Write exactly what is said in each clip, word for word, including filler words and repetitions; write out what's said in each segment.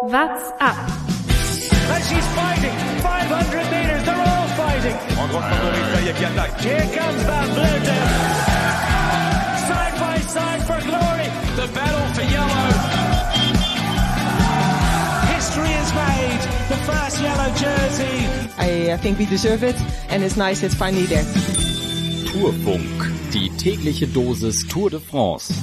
What's up? And she's fighting. five hundred meters, they're all fighting. En grande favori, ça y est, qui attaque. Here comes Van Vleuten. Side by side for glory. The battle for yellow. History is made. The first yellow jersey. I, I think we deserve it and it's nice it's finally there. Tourfunk, die tägliche Dosis Tour de France.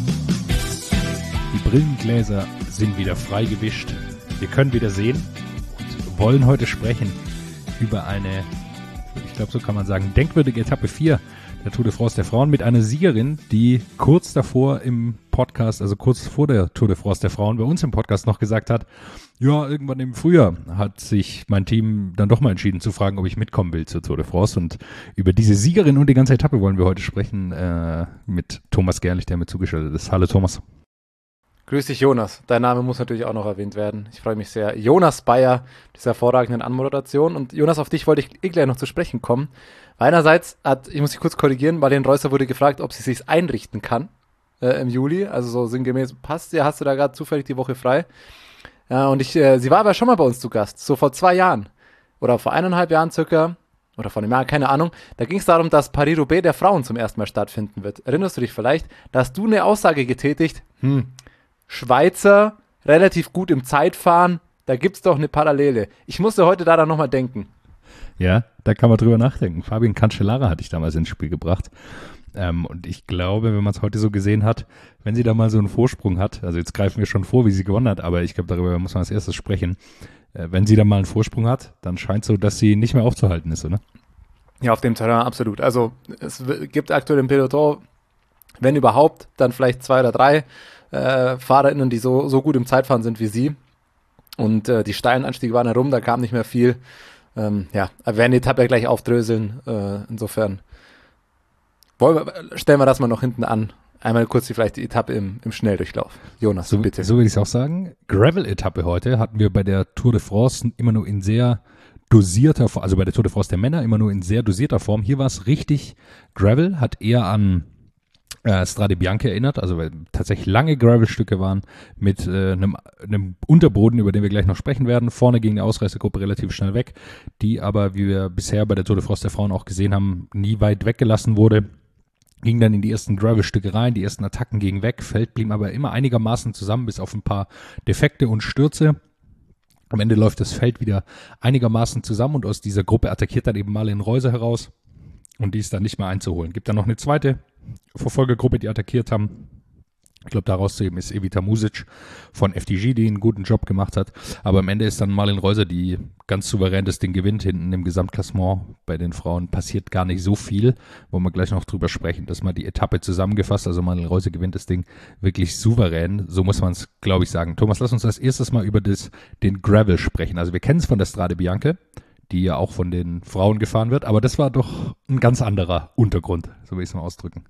Die Brillengläser sind wieder frei gewischt. Wir können wieder sehen und wollen heute sprechen über eine, ich glaube, so kann man sagen, denkwürdige Etappe vier der Tour de France der Frauen mit einer Siegerin, die kurz davor im Podcast, also kurz vor der Tour de France der Frauen bei uns im Podcast noch gesagt hat, ja, irgendwann im Frühjahr hat sich mein Team dann doch mal entschieden zu fragen, ob ich mitkommen will zur Tour de France, und über diese Siegerin und die ganze Etappe wollen wir heute sprechen äh, mit Thomas Gerlich, der mir zugeschaltet ist. Hallo Thomas. Grüß dich, Jonas. Dein Name muss natürlich auch noch erwähnt werden. Ich freue mich sehr. Jonas Bayer, dieser hervorragenden Anmoderation. Und Jonas, auf dich wollte ich eh gleich noch zu sprechen kommen. Einerseits hat, ich muss dich kurz korrigieren, Marlene Reusser wurde gefragt, ob sie sich einrichten kann äh, im Juli. Also so sinngemäß, passt ja, hast du da gerade zufällig die Woche frei. Ja, und ich, äh, sie war aber schon mal bei uns zu Gast, so vor zwei Jahren. Oder vor eineinhalb Jahren circa. Oder vor einem Jahr, keine Ahnung. Da ging es darum, dass Paris-Roubaix der Frauen zum ersten Mal stattfinden wird. Erinnerst du dich vielleicht? Da hast du eine Aussage getätigt, hm, Schweizer, relativ gut im Zeitfahren, da gibt's doch eine Parallele. Ich musste heute da dann nochmal denken. Ja, da kann man drüber nachdenken. Fabian Cancellara hatte ich damals ins Spiel gebracht. Ähm, und ich glaube, wenn man es heute so gesehen hat, wenn sie da mal so einen Vorsprung hat, also jetzt greifen wir schon vor, wie sie gewonnen hat, aber ich glaube, darüber muss man als erstes sprechen. Äh, wenn sie da mal einen Vorsprung hat, dann scheint so, dass sie nicht mehr aufzuhalten ist, oder? Ja, auf dem Terrain absolut. Also es gibt aktuell im Peloton, wenn überhaupt, dann vielleicht zwei oder drei Äh, FahrerInnen, die so, so gut im Zeitfahren sind wie sie. Und äh, die steilen Anstiege waren herum, da kam nicht mehr viel. Ähm, ja, wir werden die Etappe gleich aufdröseln. Äh, insofern wollen wir, stellen wir das mal noch hinten an. Einmal kurz die, vielleicht die Etappe im, im Schnelldurchlauf. Jonas, so, bitte. So würde ich es auch sagen. Gravel-Etappe heute hatten wir bei der Tour de France immer nur in sehr dosierter Form, also bei der Tour de France der Männer immer nur in sehr dosierter Form. Hier war es richtig Gravel, hat eher an Äh, Strade Bianche erinnert, also weil tatsächlich lange Gravelstücke waren mit äh, einem, einem Unterboden, über den wir gleich noch sprechen werden. Vorne ging die Ausreißergruppe relativ schnell weg, die aber, wie wir bisher bei der Tour de France der Frauen auch gesehen haben, nie weit weggelassen wurde. Ging dann in die ersten Gravelstücke rein, die ersten Attacken gingen weg, Feld blieb aber immer einigermaßen zusammen, bis auf ein paar Defekte und Stürze. Am Ende läuft das Feld wieder einigermaßen zusammen und aus dieser Gruppe attackiert dann eben Marlene Reusser heraus und die ist dann nicht mehr einzuholen. Gibt dann noch eine zweite Verfolgergruppe, die attackiert haben. Ich glaube, daraus zu eben ist Evita Music von F D G, die einen guten Job gemacht hat. Aber am Ende ist dann Marlene Reusser, die ganz souverän das Ding gewinnt. Hinten im Gesamtklassement bei den Frauen passiert gar nicht so viel. Wollen wir gleich noch drüber sprechen, dass mal die Etappe zusammengefasst, also Marlene Reusser gewinnt das Ding wirklich souverän. So muss man es, glaube ich, sagen. Thomas, lass uns als erstes mal über das, den Gravel sprechen. Also wir kennen es von der Strade Bianche, die ja auch von den Frauen gefahren wird. Aber das war doch ein ganz anderer Untergrund, so will ich es mal ausdrücken.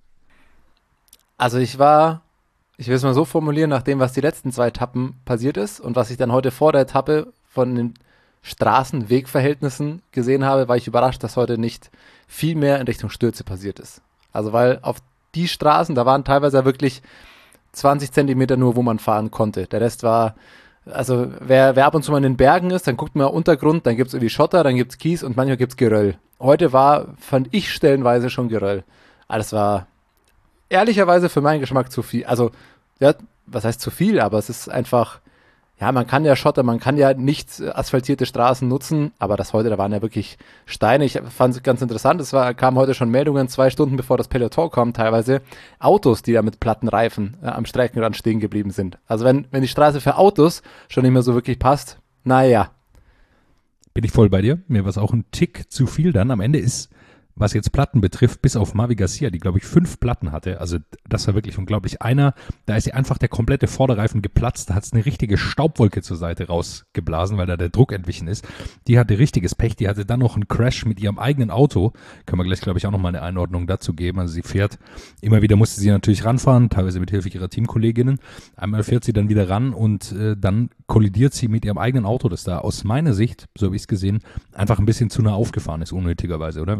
Also ich war, ich will es mal so formulieren, nach dem, was die letzten zwei Etappen passiert ist und was ich dann heute vor der Etappe von den Straßen-Wegverhältnissen gesehen habe, war ich überrascht, dass heute nicht viel mehr in Richtung Stürze passiert ist. Also weil auf die Straßen, da waren teilweise wirklich zwanzig Zentimeter nur, wo man fahren konnte. Der Rest war, also wer, wer ab und zu mal in den Bergen ist, dann guckt man Untergrund, dann gibt es irgendwie Schotter, dann gibt es Kies und manchmal gibt es Geröll. Heute war, fand ich stellenweise schon Geröll. Alles war ehrlicherweise für meinen Geschmack zu viel. Also, ja, was heißt zu viel, aber es ist einfach, ja, man kann ja Schotter, man kann ja nicht asphaltierte Straßen nutzen, aber das heute, da waren ja wirklich Steine. Ich fand es ganz interessant, es war, kamen heute schon Meldungen, zwei Stunden bevor das Peloton kam, teilweise Autos, die da mit platten Reifen äh, am Streckenrand stehen geblieben sind. Also wenn, wenn die Straße für Autos schon nicht mehr so wirklich passt, naja. Bin ich voll bei dir. Mir war es auch ein Tick zu viel dann. Am Ende ist, was jetzt Platten betrifft, bis auf Mavi Garcia, die, glaube ich, fünf Platten hatte. Also das war wirklich unglaublich. Einer, da ist ja einfach der komplette Vorderreifen geplatzt. Da hat es eine richtige Staubwolke zur Seite rausgeblasen, weil da der Druck entwichen ist. Die hatte richtiges Pech. Die hatte dann noch einen Crash mit ihrem eigenen Auto. Können wir gleich, glaube ich, auch nochmal eine Einordnung dazu geben. Also sie fährt, immer wieder musste sie natürlich ranfahren, teilweise mit Hilfe ihrer Teamkolleginnen. Einmal fährt sie dann wieder ran und äh, dann kollidiert sie mit ihrem eigenen Auto, das da aus meiner Sicht, so habe ich es gesehen, einfach ein bisschen zu nah aufgefahren ist, unnötigerweise, oder? Was hast du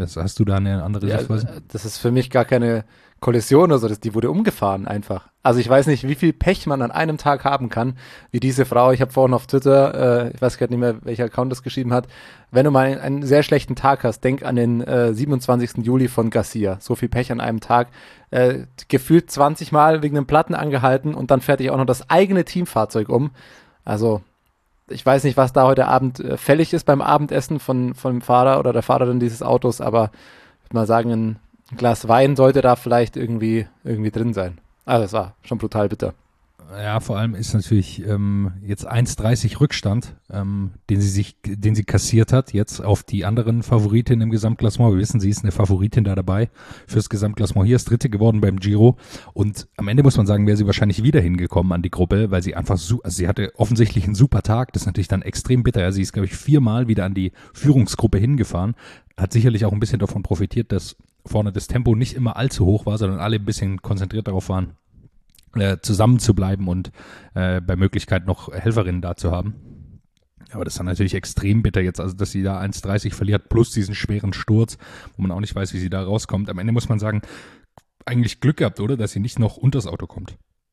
da eine andere Ja, Sichtweise? das ist für mich gar keine Kollision oder so, das, die wurde umgefahren einfach. Also ich weiß nicht, wie viel Pech man an einem Tag haben kann, wie diese Frau. Ich habe vorhin auf Twitter, äh, ich weiß gerade nicht mehr, welcher Account das geschrieben hat, wenn du mal einen, einen sehr schlechten Tag hast, denk an den äh, siebenundzwanzigsten Juli von Garcia. So viel Pech an einem Tag. Äh, gefühlt zwanzig Mal wegen einem Platten angehalten und dann fährt dich auch noch das eigene Teamfahrzeug um. Also ich weiß nicht, was da heute Abend äh, fällig ist beim Abendessen von, von dem Fahrer oder der Fahrerin dieses Autos, aber ich würde mal sagen, ein Ein Glas Wein sollte da vielleicht irgendwie, irgendwie drin sein. Also es war schon brutal bitter. Ja, vor allem ist natürlich ähm, jetzt eins dreißig Rückstand, ähm, den sie sich, den sie kassiert hat, jetzt auf die anderen Favoritinnen im Gesamtklassement. Wir wissen, sie ist eine Favoritin da dabei fürs Gesamtklassement. Hier ist Dritte geworden beim Giro und am Ende muss man sagen, wäre sie wahrscheinlich wieder hingekommen an die Gruppe, weil sie einfach, su- also sie hatte offensichtlich einen super Tag. Das ist natürlich dann extrem bitter. Ja, sie ist, glaube ich, viermal wieder an die Führungsgruppe hingefahren. Hat sicherlich auch ein bisschen davon profitiert, dass vorne das Tempo nicht immer allzu hoch war, sondern alle ein bisschen konzentriert darauf waren, äh, zusammen zu bleiben und äh, bei Möglichkeit noch Helferinnen da zu haben. Aber das ist dann natürlich extrem bitter jetzt, also dass sie da eins dreißig verliert, plus diesen schweren Sturz, wo man auch nicht weiß, wie sie da rauskommt. Am Ende muss man sagen, eigentlich Glück gehabt, oder? Dass sie nicht noch unters Auto kommt.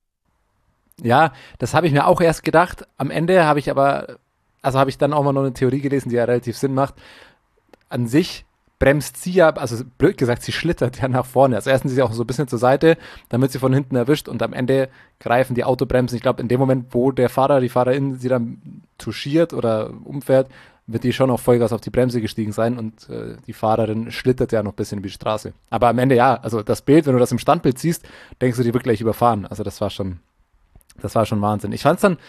Ja, das habe ich mir auch erst gedacht. Am Ende habe ich aber, also habe ich dann auch mal noch eine Theorie gelesen, die ja relativ Sinn macht. An sich bremst sie ja, also blöd gesagt, sie schlittert ja nach vorne. Also erstens ist sie auch so ein bisschen zur Seite, damit sie von hinten erwischt und am Ende greifen die Autobremsen. Ich glaube, in dem Moment, wo der Fahrer, die Fahrerin sie dann touchiert oder umfährt, wird die schon auf Vollgas auf die Bremse gestiegen sein und äh, die Fahrerin schlittert ja noch ein bisschen über die Straße. Aber am Ende ja, also das Bild, wenn du das im Standbild siehst, denkst du, die wird gleich überfahren. Also das war schon, das war schon Wahnsinn. Ich fand es dann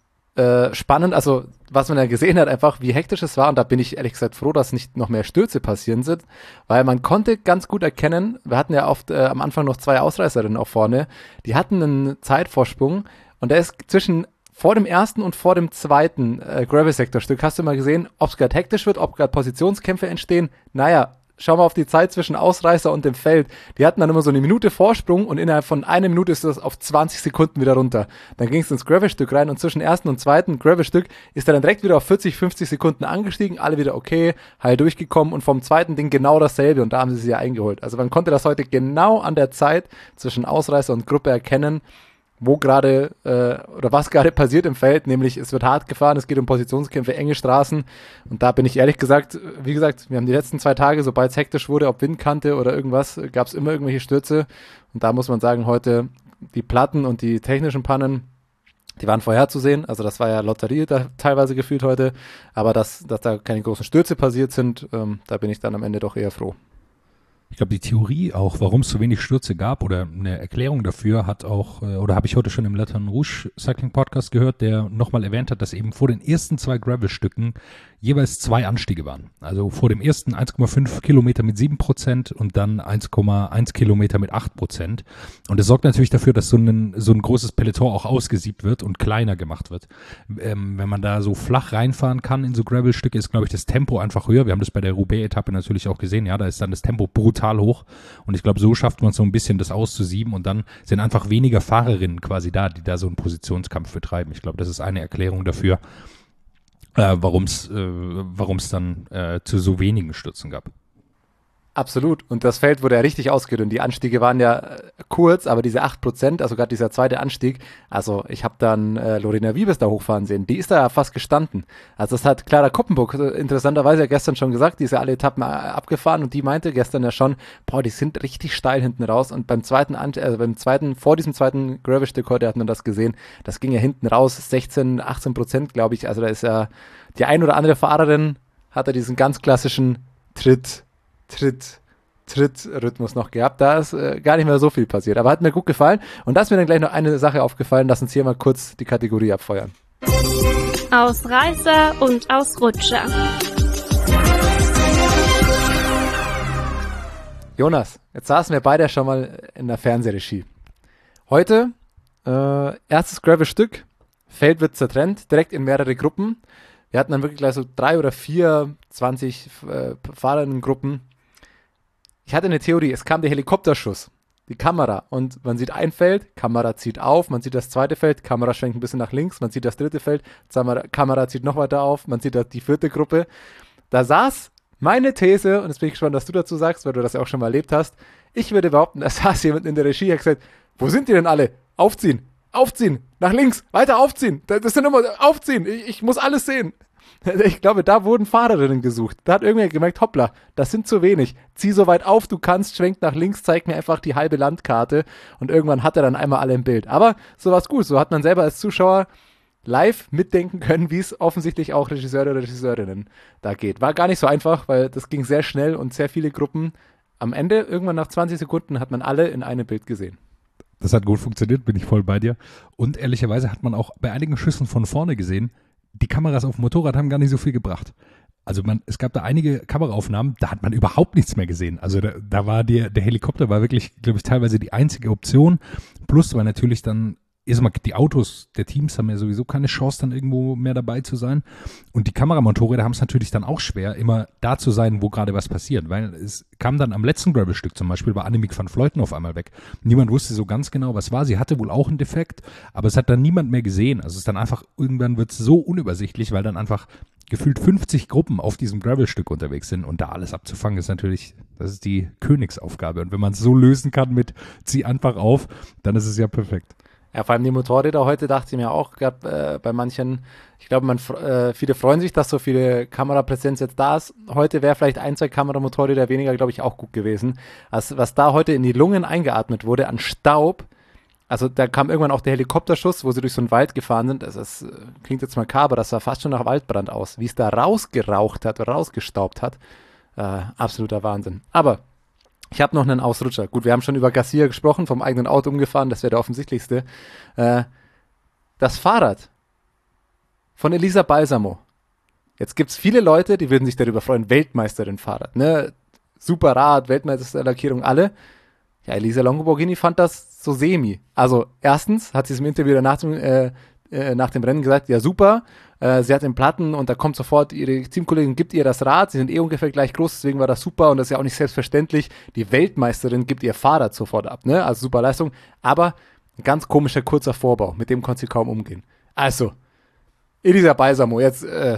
Äh, spannend, also was man ja gesehen hat, einfach wie hektisch es war und da bin ich ehrlich gesagt froh, dass nicht noch mehr Stürze passieren sind, weil man konnte ganz gut erkennen, wir hatten ja oft äh, am Anfang noch zwei Ausreißerinnen auch vorne, die hatten einen Zeitvorsprung und der ist zwischen vor dem ersten und vor dem zweiten äh, Gravel-Sektor-Stück, hast du mal gesehen, ob es gerade hektisch wird, ob gerade Positionskämpfe entstehen, naja, schau mal auf die Zeit zwischen Ausreißer und dem Feld. Die hatten dann immer so eine Minute Vorsprung und innerhalb von einer Minute ist das auf zwanzig Sekunden wieder runter. Dann ging es ins Gravel-Stück rein und zwischen ersten und zweiten Gravel-Stück ist er dann direkt wieder auf vierzig, fünfzig Sekunden angestiegen, alle wieder okay, heil durchgekommen und vom zweiten Ding genau dasselbe und da haben sie sie ja eingeholt. Also man konnte das heute genau an der Zeit zwischen Ausreißer und Gruppe erkennen, wo gerade äh, oder was gerade passiert im Feld, nämlich es wird hart gefahren, es geht um Positionskämpfe, enge Straßen und da bin ich ehrlich gesagt, wie gesagt, wir haben die letzten zwei Tage, sobald es hektisch wurde, ob Windkante oder irgendwas, gab es immer irgendwelche Stürze und da muss man sagen, heute die Platten und die technischen Pannen, die waren vorherzusehen, also das war ja Lotterie da teilweise gefühlt heute, aber dass, dass da keine großen Stürze passiert sind, ähm, da bin ich dann am Ende doch eher froh. Ich glaube, die Theorie auch, warum es so wenig Stürze gab oder eine Erklärung dafür hat auch, äh, oder habe ich heute schon im Latin Rouge Cycling Podcast gehört, der nochmal erwähnt hat, dass eben vor den ersten zwei Gravel-Stücken jeweils zwei Anstiege waren. Also vor dem ersten eins Komma fünf Kilometer mit sieben Prozent und dann eins Komma eins Kilometer mit acht Prozent. Und das sorgt natürlich dafür, dass so ein, so ein großes Peloton auch ausgesiebt wird und kleiner gemacht wird. Ähm, wenn man da so flach reinfahren kann in so Gravel-Stücke, ist, glaube ich, das Tempo einfach höher. Wir haben das bei der Roubaix-Etappe natürlich auch gesehen. Ja, da ist dann das Tempo brutal hoch und ich glaube, so schafft man so ein bisschen das auszusieben und dann sind einfach weniger Fahrerinnen quasi da, die da so einen Positionskampf betreiben. Ich glaube, das ist eine Erklärung dafür, äh, warum es äh, warum es dann äh, zu so wenigen Stürzen gab. Absolut. Und das Feld wurde ja richtig ausgedünnt. Die Anstiege waren ja äh, kurz, aber diese acht Prozent, also gerade dieser zweite Anstieg, also ich habe dann äh, Lorena Wiebes da hochfahren sehen. Die ist da ja fast gestanden. Also das hat Clara Koppenburg äh, interessanterweise ja gestern schon gesagt, die ist ja alle Etappen äh, abgefahren und die meinte gestern ja schon, boah, die sind richtig steil hinten raus und beim zweiten, An- also beim zweiten, vor diesem zweiten Gravel-Stück heute hat man das gesehen, das ging ja hinten raus, sechzehn, achtzehn Prozent, glaube ich. Also da ist ja die ein oder andere Fahrerin, hat er diesen ganz klassischen Tritt, Tritt, Tritt-Rhythmus noch gehabt. Da ist äh, gar nicht mehr so viel passiert. Aber hat mir gut gefallen. Und da ist mir dann gleich noch eine Sache aufgefallen. Lass uns hier mal kurz die Kategorie abfeuern. Ausreißer und Ausrutscher. Jonas, jetzt saßen wir beide schon mal in der Fernsehregie. Heute äh, erstes Gravel-Stück. Feld wird zertrennt, direkt in mehrere Gruppen. Wir hatten dann wirklich gleich so drei oder vier, zwanzig äh, Fahrerinnengruppen. Ich hatte eine Theorie, es kam der Helikopterschuss, die Kamera und man sieht ein Feld, Kamera zieht auf, man sieht das zweite Feld, Kamera schwenkt ein bisschen nach links, man sieht das dritte Feld, Kamera zieht noch weiter auf, man sieht die vierte Gruppe. Da saß Meine These, und jetzt bin ich gespannt, was du dazu sagst, weil du das ja auch schon mal erlebt hast, ich würde behaupten, da saß jemand in der Regie, der hat gesagt, wo sind die denn alle? Aufziehen, aufziehen, nach links, weiter aufziehen, das sind immer, aufziehen, ich, ich muss alles sehen. Ich glaube, da wurden Fahrerinnen gesucht. Da hat irgendwer gemerkt, hoppla, das sind zu wenig. Zieh so weit auf, du kannst, schwenk nach links, zeig mir einfach die halbe Landkarte und irgendwann hat er dann einmal alle im Bild. Aber so war's gut, so hat man selber als Zuschauer live mitdenken können, wie es offensichtlich auch Regisseure oder Regisseurinnen da geht. War gar nicht so einfach, weil das ging sehr schnell und sehr viele Gruppen. Am Ende, irgendwann nach zwanzig Sekunden, hat man alle in einem Bild gesehen. Das hat gut funktioniert, bin ich voll bei dir. Und ehrlicherweise hat man auch bei einigen Schüssen von vorne gesehen, die Kameras auf dem Motorrad haben gar nicht so viel gebracht. Also man, es gab da einige Kameraaufnahmen, da hat man überhaupt nichts mehr gesehen. Also da, da war der, der Helikopter war wirklich, glaube ich, teilweise die einzige Option. Plus war natürlich dann, erstmal die Autos der Teams haben ja sowieso keine Chance, dann irgendwo mehr dabei zu sein. Und die Kameramotorräder haben es natürlich dann auch schwer, immer da zu sein, wo gerade was passiert. Weil es kam dann am letzten Gravelstück zum Beispiel, war Annemiek van Vleuten auf einmal weg. Niemand wusste so ganz genau, was war. Sie hatte wohl auch einen Defekt, aber es hat dann niemand mehr gesehen. Also es ist dann einfach, irgendwann wird es so unübersichtlich, weil dann einfach gefühlt fünfzig Gruppen auf diesem Gravelstück unterwegs sind. Und da alles abzufangen ist natürlich, das ist die Königsaufgabe. Und wenn man es so lösen kann mit zieh einfach auf, dann ist es ja perfekt. Ja, vor allem die Motorräder heute, dachte ich mir auch, gab äh, bei manchen, ich glaube, man äh, viele freuen sich, dass so viele Kamerapräsenz jetzt da ist. Heute wäre vielleicht ein, zwei Kameramotorräder weniger, glaube ich, auch gut gewesen. Also was da heute in die Lungen eingeatmet wurde an Staub, also da kam irgendwann auch der Helikopterschuss, wo sie durch so einen Wald gefahren sind. Das, das klingt jetzt makaber, das sah fast schon nach Waldbrand aus. Wie es da rausgeraucht hat, rausgestaubt hat, äh, absoluter Wahnsinn. Aber ich habe noch einen Ausrutscher. Gut, wir haben schon über Garcia gesprochen, vom eigenen Auto umgefahren, das wäre der offensichtlichste. Äh, das Fahrrad von Elisa Balsamo. Jetzt gibt es viele Leute, die würden sich darüber freuen, Weltmeisterin-Fahrrad. Ne? Super Rad, Weltmeisterlackierung, alle. Ja, Elisa Longoborghini fand das so semi. Also erstens hat sie es im Interview danach dem, äh, äh, nach dem Rennen gesagt, ja super, äh, sie hat den Platten und da kommt sofort, ihre Teamkollegin gibt ihr das Rad, sie sind eh ungefähr gleich groß, deswegen war das super und das ist ja auch nicht selbstverständlich. Die Weltmeisterin gibt ihr Fahrrad sofort ab, ne? Also super Leistung, aber ein ganz komischer kurzer Vorbau, mit dem konnte sie kaum umgehen. Also, Elisa Balsamo, jetzt äh,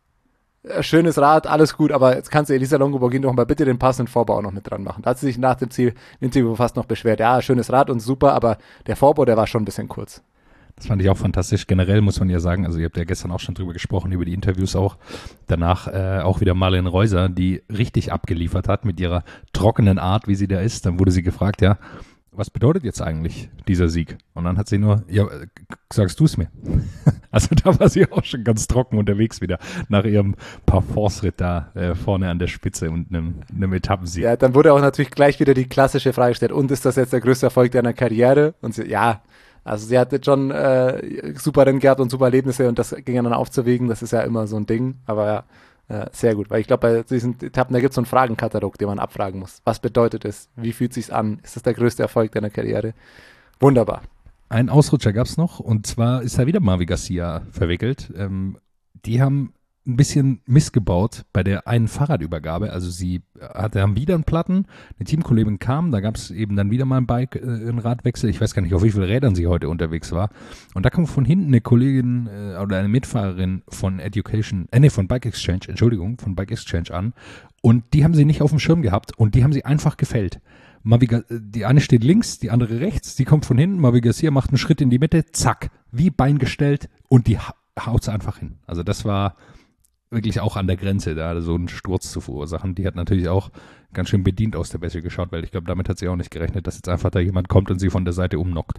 schönes Rad, alles gut, aber jetzt kannst du Elisa Longoborghini doch mal bitte den passenden Vorbau auch noch mit dran machen. Da hat sie sich nach dem Ziel Interview fast noch beschwert. Ja, schönes Rad und super, aber der Vorbau, der war schon ein bisschen kurz. Das fand ich auch fantastisch. Generell muss man ja sagen, also ihr habt ja gestern auch schon drüber gesprochen, über die Interviews auch. Danach äh, auch wieder Marlene Reuser, die richtig abgeliefert hat mit ihrer trockenen Art, wie sie da ist. Dann wurde sie gefragt, ja, was bedeutet jetzt eigentlich dieser Sieg? Und dann hat sie nur, ja, sagst du es mir? Also da war sie auch schon ganz trocken unterwegs wieder nach ihrem Parforce-Ritt da äh, vorne an der Spitze und einem, einem Etappensieg. Ja, dann wurde auch natürlich gleich wieder die klassische Frage gestellt, und ist das jetzt der größte Erfolg deiner Karriere? Und sie, ja, also sie hatte schon äh, super Rennen gehabt und super Erlebnisse und das ging dann aufzuwägen, das ist ja immer so ein Ding, aber ja, äh, sehr gut, weil ich glaube, bei diesen Etappen, da gibt es so einen Fragenkatalog, den man abfragen muss. Was bedeutet es? Wie fühlt es sich an? Ist das der größte Erfolg deiner Karriere? Wunderbar. Einen Ausrutscher gab es noch und zwar ist da wieder Mavi Garcia verwickelt. Ähm, die haben ein bisschen missgebaut bei der einen Fahrradübergabe. Also sie hatte haben wieder einen Platten, eine Teamkollegin kam, da gab es eben dann wieder mal ein Bike, äh, einen Radwechsel. Ich weiß gar nicht, auf wie vielen Rädern sie heute unterwegs war. Und da kam von hinten eine Kollegin äh, oder eine Mitfahrerin von Education, äh, nee, von Bike Exchange, Entschuldigung, von Bike Exchange an. Und die haben sie nicht auf dem Schirm gehabt und die haben sie einfach gefällt. Mavi, die eine steht links, die andere rechts, die kommt von hinten, Mavi Garcia macht einen Schritt in die Mitte, zack, wie Bein gestellt und die haut sie einfach hin. Also das war wirklich auch an der Grenze, da so einen Sturz zu verursachen. Die hat natürlich auch ganz schön bedient aus der Wäsche geschaut, weil ich glaube, damit hat sie auch nicht gerechnet, dass jetzt einfach da jemand kommt und sie von der Seite umnockt.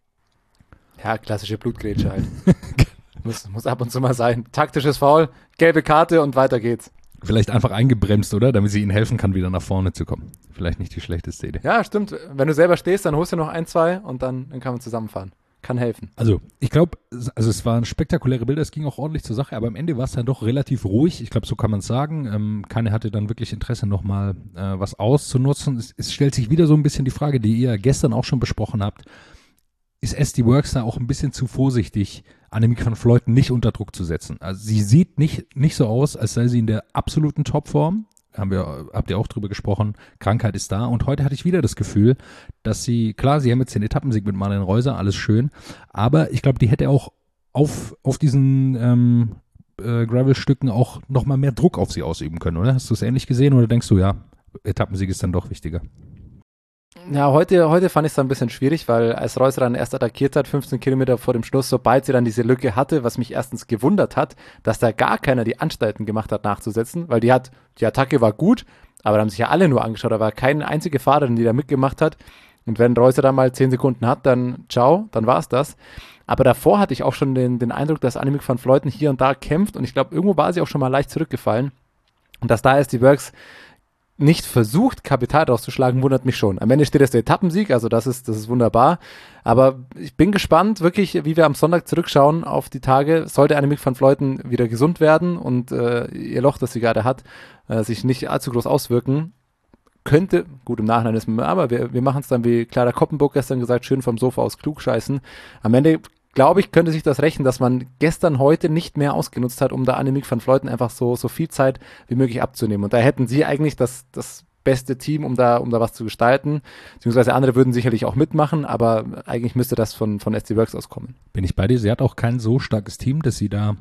Ja, klassische Blutgrätsche halt. muss, muss ab und zu mal sein. Taktisches Foul, gelbe Karte und weiter geht's. Vielleicht einfach eingebremst, oder? Damit sie ihnen helfen kann, wieder nach vorne zu kommen. Vielleicht nicht die schlechteste Idee. Ja, stimmt. Wenn du selber stehst, dann holst du noch ein, zwei und dann, dann kann man zusammenfahren. Kann helfen. Also, ich glaube, also es waren spektakuläre Bilder, es ging auch ordentlich zur Sache, aber am Ende war es dann doch relativ ruhig. Ich glaube, so kann man es sagen. Ähm, keine hatte dann wirklich Interesse, nochmal äh, was auszunutzen. Es, es stellt sich wieder so ein bisschen die Frage, die ihr gestern auch schon besprochen habt. Ist S D Works da auch ein bisschen zu vorsichtig, Annemiek van Vleuten nicht unter Druck zu setzen? Also sie sieht nicht, nicht so aus, als sei sie in der absoluten Topform. Haben wir, habt ihr auch drüber gesprochen, Krankheit ist da. Und heute hatte ich wieder das Gefühl, dass sie, klar, sie haben jetzt den Etappensieg mit Marlene Reuser, alles schön, aber ich glaube, die hätte auch auf, auf diesen ähm, äh, Gravel-Stücken auch nochmal mehr Druck auf sie ausüben können, oder? Hast du es ähnlich gesehen oder denkst du, ja, Etappensieg ist dann doch wichtiger? Ja, heute, heute fand ich es ein bisschen schwierig, weil als Reusser dann erst attackiert hat, fünfzehn Kilometer vor dem Schluss, sobald sie dann diese Lücke hatte, was mich erstens gewundert hat, dass da gar keiner die Anstalten gemacht hat, nachzusetzen, weil die hat, die Attacke war gut, aber da haben sich ja alle nur angeschaut, da war keine einzige Fahrerin, die da mitgemacht hat. Und wenn Reusser dann mal zehn Sekunden hat, dann ciao, dann war es das. Aber davor hatte ich auch schon den, den Eindruck, dass Annemiek van Vleuten hier und da kämpft und ich glaube, irgendwo war sie auch schon mal leicht zurückgefallen. Und dass da ist die Works nicht versucht, Kapital rauszuschlagen, wundert mich schon. Am Ende steht es der Etappensieg, also das ist, das ist wunderbar. Aber ich bin gespannt, wirklich, wie wir am Sonntag zurückschauen auf die Tage. Sollte Annemiek van Vleuten wieder gesund werden und äh, ihr Loch, das sie gerade hat, äh, sich nicht allzu groß auswirken, könnte, gut, im Nachhinein ist man, aber wir, wir machen es dann, wie Clara Koppenburg gestern gesagt, schön vom Sofa aus klug scheißen. Am Ende, glaube ich, könnte sich das rächen, dass man gestern, heute nicht mehr ausgenutzt hat, um da Annemiek van Vleuten einfach so, so viel Zeit wie möglich abzunehmen. Und da hätten sie eigentlich das, das beste Team, um da, um da was zu gestalten. Beziehungsweise andere würden sicherlich auch mitmachen, aber eigentlich müsste das von, von S C Works auskommen. Bin ich bei dir. Sie hat auch kein so starkes Team, dass sie da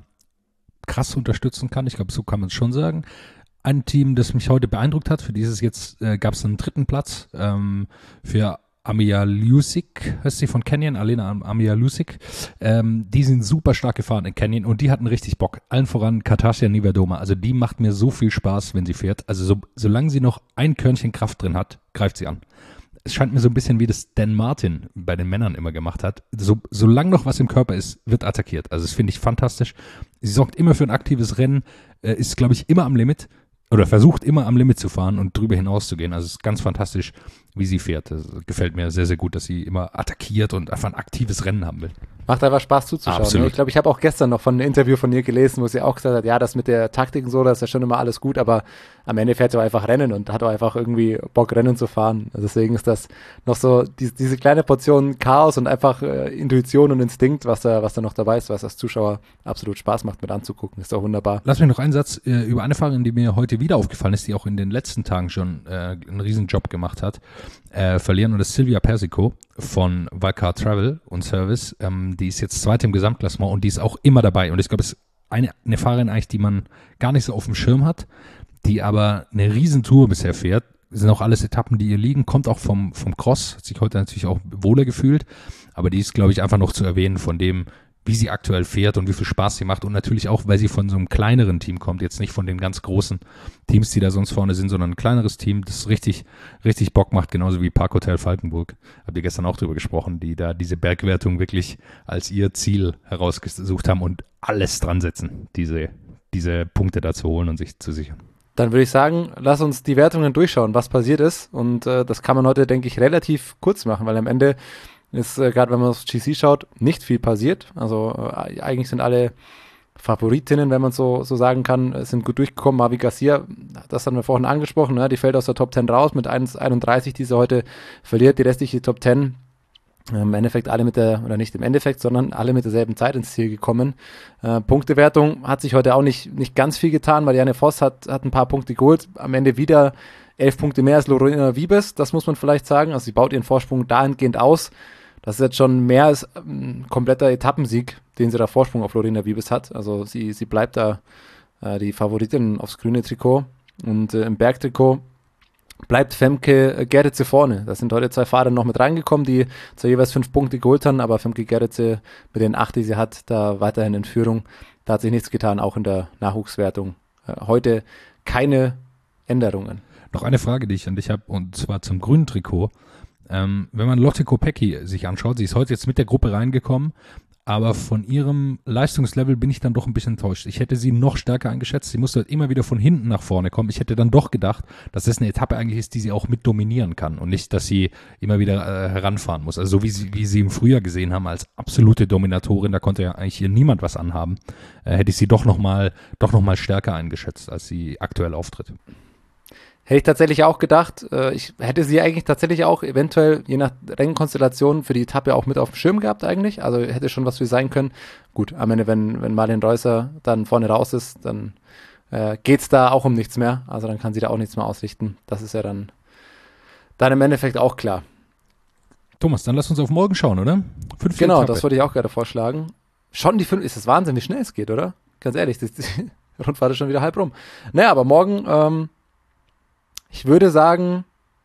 krass unterstützen kann. Ich glaube, so kann man es schon sagen. Ein Team, das mich heute beeindruckt hat, für dieses jetzt äh, gab es einen dritten Platz ähm, für Amia Lusik, heißt sie von Canyon, Alena Amia Lusik. Ähm, die sind super stark gefahren in Canyon und die hatten richtig Bock. Allen voran Katarzyna Niewiadoma. Also die macht mir so viel Spaß, wenn sie fährt. Also so, solange sie noch ein Körnchen Kraft drin hat, greift sie an. Es scheint mir so ein bisschen wie das Dan Martin bei den Männern immer gemacht hat. So, solange noch was im Körper ist, wird attackiert. Also das finde ich fantastisch. Sie sorgt immer für ein aktives Rennen, äh, ist, glaube ich, immer am Limit. Oder versucht immer am Limit zu fahren und drüber hinaus zu gehen. Also es ist ganz fantastisch, wie sie fährt. Das gefällt mir sehr, sehr gut, dass sie immer attackiert und einfach ein aktives Rennen haben will. Macht einfach Spaß zuzuschauen. Absolut. Ne? Ich glaube, ich habe auch gestern noch von einem Interview von ihr gelesen, wo sie auch gesagt hat, ja, das mit der Taktik und so, das ist ja schon immer alles gut, aber am Ende fährt sie auch einfach Rennen und hat auch einfach irgendwie Bock, Rennen zu fahren. Also deswegen ist das noch so die, diese kleine Portion Chaos und einfach äh, Intuition und Instinkt, was da, was da noch dabei ist, was als Zuschauer absolut Spaß macht mit anzugucken. Ist doch wunderbar. Lass mich noch einen Satz äh, über eine Fahrerin, die mir heute wieder aufgefallen ist, die auch in den letzten Tagen schon äh, einen riesen Job gemacht hat, äh, verlieren. Und das ist Silvia Persico von Valcar Travel und Service. Ähm, die ist jetzt zweite im Gesamtklassement und die ist auch immer dabei. Und ich glaube, es ist eine, eine Fahrerin eigentlich, die man gar nicht so auf dem Schirm hat, die aber eine Riesentour bisher fährt. Das sind auch alles Etappen, die ihr liegen. Kommt auch vom, vom Cross, hat sich heute natürlich auch wohler gefühlt. Aber die ist, glaube ich, einfach noch zu erwähnen von dem, wie sie aktuell fährt und wie viel Spaß sie macht und natürlich auch, weil sie von so einem kleineren Team kommt, jetzt nicht von den ganz großen Teams, die da sonst vorne sind, sondern ein kleineres Team, das richtig, richtig Bock macht, genauso wie Parkhotel Falkenburg. Habt ihr gestern auch drüber gesprochen, die da diese Bergwertung wirklich als ihr Ziel herausgesucht haben und alles dran setzen, diese, diese Punkte da zu holen und sich zu sichern. Dann würde ich sagen, lass uns die Wertungen durchschauen, was passiert ist und äh, das kann man heute, denke ich, relativ kurz machen, weil am Ende ist, äh, gerade wenn man aufs G C schaut, nicht viel passiert. Also äh, eigentlich sind alle Favoritinnen, wenn man so so sagen kann, sind gut durchgekommen. Mavi Garcia, das haben wir vorhin angesprochen, ne? Die fällt aus der Top zehn raus mit eins Komma einunddreißig, die sie heute verliert. Die restliche Top zehn, äh, im Endeffekt alle mit der, oder nicht im Endeffekt, sondern alle mit derselben Zeit ins Ziel gekommen. Äh, Punktewertung hat sich heute auch nicht, nicht ganz viel getan. Marianne Voss hat, hat ein paar Punkte geholt. Am Ende wieder elf Punkte mehr als Lorena Wiebes, das muss man vielleicht sagen. Also sie baut ihren Vorsprung dahingehend aus. Das ist jetzt schon mehr als ein kompletter Etappensieg, den sie da Vorsprung auf Lorena Wiebes hat. Also sie, sie bleibt da äh, die Favoritin aufs grüne Trikot. Und äh, im Bergtrikot bleibt Femke äh, Gerritze vorne. Da sind heute zwei Fahrer noch mit reingekommen, die zwar jeweils fünf Punkte geholt haben, aber Femke Gerritze mit den acht, die sie hat, da weiterhin in Führung. Da hat sich nichts getan, auch in der Nachwuchswertung. Äh, heute keine Änderungen. Noch eine Frage, die ich an dich habe, und zwar zum grünen Trikot. Ähm, wenn man Lotte Kopecky sich anschaut, sie ist heute jetzt mit der Gruppe reingekommen, aber von ihrem Leistungslevel bin ich dann doch ein bisschen enttäuscht. Ich hätte sie noch stärker eingeschätzt. Sie musste halt immer wieder von hinten nach vorne kommen. Ich hätte dann doch gedacht, dass das eine Etappe eigentlich ist, die sie auch mit dominieren kann und nicht, dass sie immer wieder äh, heranfahren muss. Also so wie sie, wie sie im Frühjahr gesehen haben als absolute Dominatorin, da konnte ja eigentlich hier niemand was anhaben, äh, hätte ich sie doch nochmal doch noch mal stärker eingeschätzt, als sie aktuell auftritt. Hätte ich tatsächlich auch gedacht. Äh, ich hätte sie eigentlich tatsächlich auch eventuell, je nach Rennkonstellation, für die Etappe auch mit auf dem Schirm gehabt eigentlich. Also hätte schon was für sein können. Gut, am Ende, wenn, wenn Marlen Reusser dann vorne raus ist, dann äh, geht es da auch um nichts mehr. Also dann kann sie da auch nichts mehr ausrichten. Das ist ja dann, dann im Endeffekt auch klar. Thomas, dann lass uns auf morgen schauen, oder? Fünfte Genau, Etappe. das wollte ich auch gerade vorschlagen. Schon die fünf, ist das Wahnsinn, wie schnell es geht, oder? ganz ehrlich, die, die Rundfahrt ist schon wieder halb rum. Naja, aber morgen, ähm, ich würde sagen,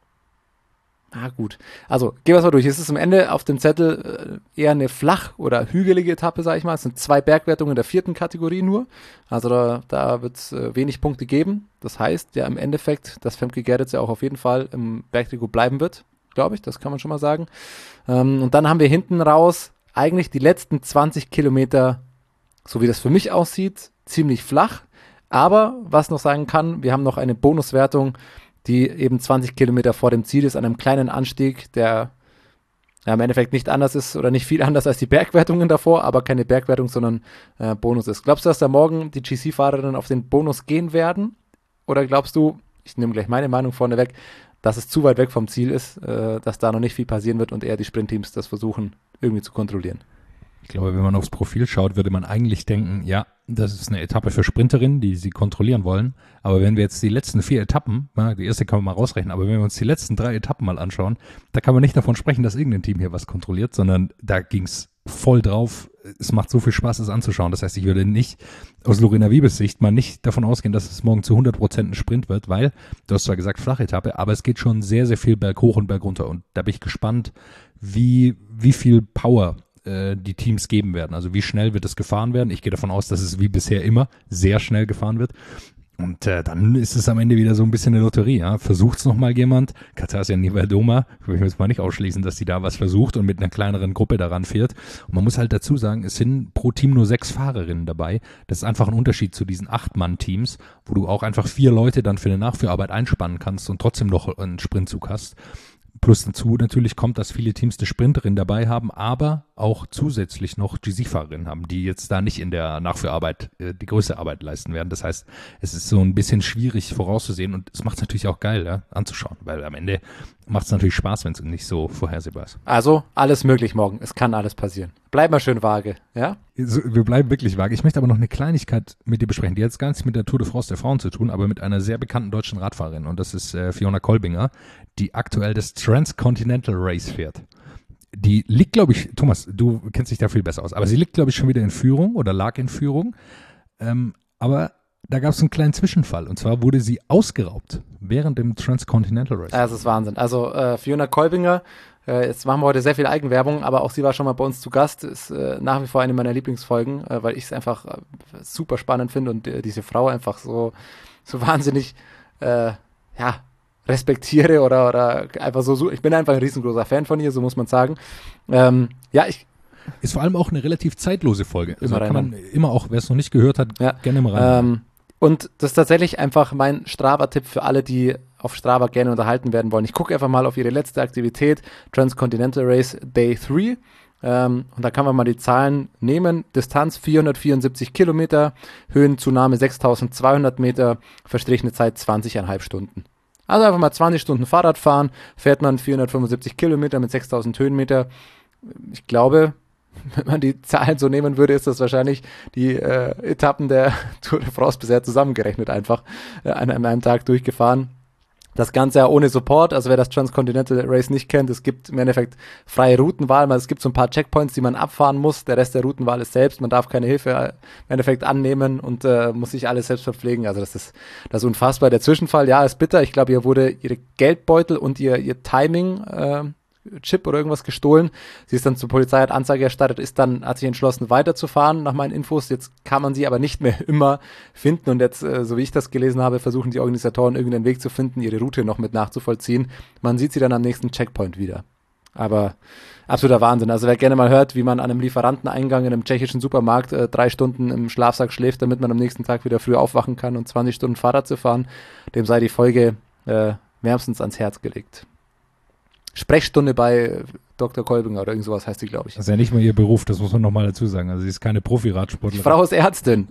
ah gut, also gehen wir es mal durch. Es ist am Ende auf dem Zettel äh, eher eine flach- oder hügelige Etappe, sage ich mal. Es sind zwei Bergwertungen der vierten Kategorie nur. Also da, da wird es äh, wenig Punkte geben. Das heißt ja im Endeffekt, dass Femke Gerritsen ja auch auf jeden Fall im Bergtrikot bleiben wird, glaube ich. Das kann man schon mal sagen. Ähm, und dann haben wir hinten raus eigentlich die letzten zwanzig Kilometer, so wie das für mich aussieht, ziemlich flach. Aber was noch sagen kann, wir haben noch eine Bonuswertung, die eben zwanzig Kilometer vor dem Ziel ist, an einem kleinen Anstieg, der ja, im Endeffekt nicht anders ist oder nicht viel anders als die Bergwertungen davor, aber keine Bergwertung, sondern äh, Bonus ist. Glaubst du, dass da morgen die G C-Fahrerinnen auf den Bonus gehen werden? Oder glaubst du, ich nehme gleich meine Meinung vorneweg, dass es zu weit weg vom Ziel ist, äh, dass da noch nicht viel passieren wird und eher die Sprintteams das versuchen, irgendwie zu kontrollieren? Ich glaube, wenn man aufs Profil schaut, würde man eigentlich denken, ja, das ist eine Etappe für Sprinterinnen, die sie kontrollieren wollen. Aber wenn wir jetzt die letzten vier Etappen, ja, die erste kann man mal rausrechnen, aber wenn wir uns die letzten drei Etappen mal anschauen, da kann man nicht davon sprechen, dass irgendein Team hier was kontrolliert, sondern da ging es voll drauf. Es macht so viel Spaß, es anzuschauen. Das heißt, ich würde nicht aus Lorena Wiebes Sicht mal nicht davon ausgehen, dass es morgen zu hundert Prozent ein Sprint wird, weil, du hast zwar gesagt, flache Etappe, aber es geht schon sehr, sehr viel berghoch und bergunter. Und da bin ich gespannt, wie, wie viel Power die Teams geben werden. Also wie schnell wird es gefahren werden? Ich gehe davon aus, dass es wie bisher immer sehr schnell gefahren wird. Und äh, dann ist es am Ende wieder so ein bisschen eine Lotterie. Ja? Versucht es nochmal jemand? Katarzyna Niewiadoma, ich will jetzt mal nicht ausschließen, dass sie da was versucht und mit einer kleineren Gruppe daran fährt. Und man muss halt dazu sagen, es sind pro Team nur sechs Fahrerinnen dabei. Das ist einfach ein Unterschied zu diesen Acht-Mann-Teams, wo du auch einfach vier Leute dann für eine Nachführarbeit einspannen kannst und trotzdem noch einen Sprintzug hast. Plus dazu natürlich kommt, dass viele Teams eine Sprinterin dabei haben, aber auch zusätzlich noch G C-Fahrerinnen haben, die jetzt da nicht in der Nachführarbeit äh, die größte Arbeit leisten werden. Das heißt, es ist so ein bisschen schwierig vorauszusehen und es macht es natürlich auch geil, ja, anzuschauen, weil am Ende macht es natürlich Spaß, wenn es nicht so vorhersehbar ist. Also alles möglich morgen. Es kann alles passieren. Bleib mal schön vage, ja? So, wir bleiben wirklich vage. Ich möchte aber noch eine Kleinigkeit mit dir besprechen, die hat jetzt gar nichts mit der Tour de France der Frauen zu tun, aber mit einer sehr bekannten deutschen Radfahrerin und das ist äh, Fiona Kolbinger, die aktuell das Transcontinental Race fährt. Die liegt, glaube ich, Thomas, du kennst dich da viel besser aus, aber sie liegt, glaube ich, schon wieder in Führung oder lag in Führung. Ähm, aber da gab es einen kleinen Zwischenfall und zwar wurde sie ausgeraubt während dem Transcontinental Race. Das ist Wahnsinn. Also äh, Fiona Kolbinger, äh, jetzt machen wir heute sehr viel Eigenwerbung, aber auch sie war schon mal bei uns zu Gast, ist äh, nach wie vor eine meiner Lieblingsfolgen, äh, weil ich es einfach äh, super spannend finde und äh, diese Frau einfach so, so wahnsinnig, äh, ja, respektiere oder, oder einfach so, so, ich bin einfach ein riesengroßer Fan von ihr, so muss man sagen. Ähm, ja, ich ist vor allem auch eine relativ zeitlose Folge. Also immer kann man immer auch, wer es noch nicht gehört hat, ja. gerne mal rein. Ähm, und das ist tatsächlich einfach mein Strava-Tipp für alle, die auf Strava gerne unterhalten werden wollen. Ich gucke einfach mal auf ihre letzte Aktivität, Transcontinental Race Day drei. Ähm, und da kann man mal die Zahlen nehmen. Distanz vierhundertvierundsiebzig Kilometer, Höhenzunahme sechstausendzweihundert Meter, verstrichene Zeit zwanzig Komma fünf Stunden. Also einfach mal zwanzig Stunden Fahrrad fahren, fährt man vierhundertfünfundsiebzig Kilometer mit sechstausend Höhenmeter. Ich glaube, wenn man die Zahlen so nehmen würde, ist das wahrscheinlich die äh, Etappen der Tour de France bisher zusammengerechnet einfach äh, an, an einem Tag durchgefahren. Das Ganze ja ohne Support, also wer das Transcontinental Race nicht kennt, es gibt im Endeffekt freie Routenwahl, es gibt so ein paar Checkpoints, die man abfahren muss, der Rest der Routenwahl ist selbst, man darf keine Hilfe im Endeffekt annehmen und äh, muss sich alles selbst verpflegen, also das ist, das ist unfassbar. Der Zwischenfall, ja, ist bitter, ich glaube, ihr wurde ihre Geldbeutel und ihr, ihr Timing äh, Chip oder irgendwas gestohlen. Sie ist dann zur Polizei, hat Anzeige erstattet, ist dann, hat sich entschlossen weiterzufahren nach meinen Infos. Jetzt kann man sie aber nicht mehr immer finden und jetzt, äh, so wie ich das gelesen habe, versuchen die Organisatoren irgendeinen Weg zu finden, ihre Route noch mit nachzuvollziehen. Man sieht sie dann am nächsten Checkpoint wieder. Aber absoluter Wahnsinn. Also wer gerne mal hört, wie man an einem Lieferanteneingang in einem tschechischen Supermarkt äh, drei Stunden im Schlafsack schläft, damit man am nächsten Tag wieder früh aufwachen kann und zwanzig Stunden Fahrrad zu fahren, dem sei die Folge äh, wärmstens ans Herz gelegt. Sprechstunde bei Doktor Kolbinger oder irgend sowas heißt die, glaube ich. Das ist ja nicht mal ihr Beruf, das muss man nochmal dazu sagen. Also sie ist keine Profi-Radsportlerin. Die Frau ist Ärztin.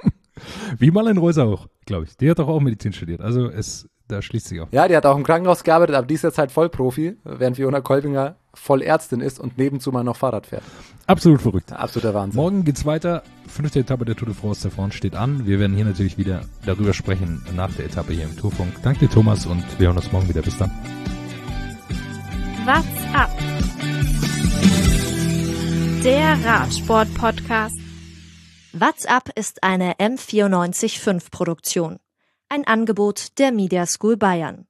Wie Marlene Reuser auch, glaube ich. Die hat doch auch Medizin studiert. Also es, da schließt sich auch. Ja, die hat auch im Krankenhaus gearbeitet, aber die ist jetzt halt Vollprofi, während Fiona Kolbinger Vollärztin ist und nebenzu mal noch Fahrrad fährt. Absolut verrückt. Absoluter Wahnsinn. Morgen geht's weiter. Fünfte Etappe der Tour de France der Frauen steht an. Wir werden hier natürlich wieder darüber sprechen nach der Etappe hier im Tourfunk. Danke dir, Thomas, und wir hören uns morgen wieder. Bis dann. What's up? Der Radsport-Podcast. What's Up ist eine M vierundneunzig Komma fünf Produktion. Ein Angebot der Media School Bayern.